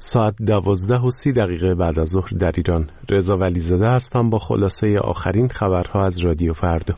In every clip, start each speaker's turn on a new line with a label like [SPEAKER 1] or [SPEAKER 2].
[SPEAKER 1] ساعت 12:30 بعد از ظهر در ایران. رضا ولیزاده هستم با خلاصه آخرین خبرها از رادیو فردا.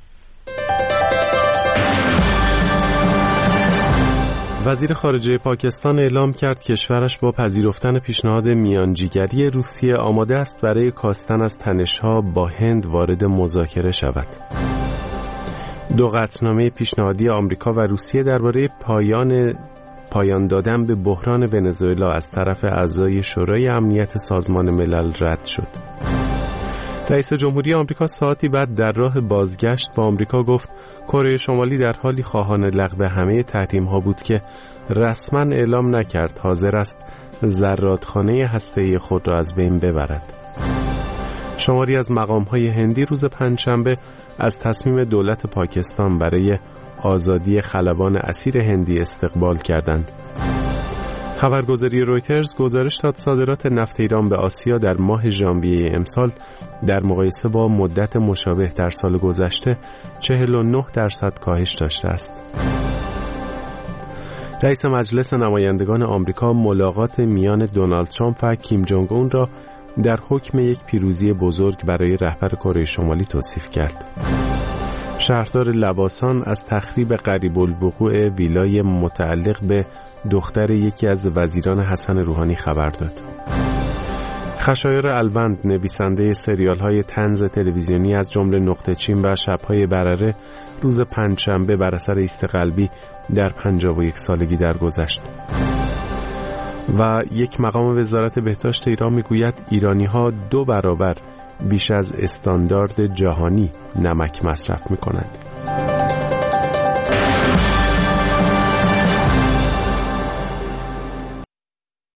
[SPEAKER 1] وزیر خارجه پاکستان اعلام کرد کشورش با پذیرفتن پیشنهاد میانجیگری روسیه آماده است برای کاستن از تنش‌ها با هند وارد مذاکره شود. دو قطعنامه پیشنهادی آمریکا و روسیه درباره پایان دادن به بحران ونزوئلا از طرف اعضای شورای امنیت سازمان ملل رد شد. رئیس جمهوری آمریکا ساعتی بعد در راه بازگشت با آمریکا گفت کره شمالی در حالی خواهان لغو همه تحریم‌ها بود که رسما اعلام نکرد حاضر است زرادخانه هسته‌ای خود را از بین ببرد. شماری از مقام‌های هندی روز پنجشنبه از تصمیم دولت پاکستان برای آزادی خلبان اسیر هندی استقبال کردند. خبرگزاری رویترز گزارش داد صادرات نفت ایران به آسیا در ماه ژانویه امسال در مقایسه با مدت مشابه در سال گذشته 49% کاهش داشته است. رئیس مجلس نمایندگان آمریکا ملاقات میان دونالد ترامپ و کیم جونگ اون را در حکم یک پیروزی بزرگ برای رهبر کره شمالی توصیف کرد. شهردار لواسان از تخریب قریب الوقوع ویلای متعلق به دختر یکی از وزیران حسن روحانی خبر داد. خشایار الوند نویسنده سریال‌های طنز تلویزیونی از جمله نقطه چین و شب‌های برره روز پنجشنبه بر اثر ایست قلبی در 51 سالگی درگذشت. و یک مقام وزارت بهداشت ایران میگوید ایرانی‌ها 2 برابر بیش از استاندارد جهانی نمک مصرف می‌کنند.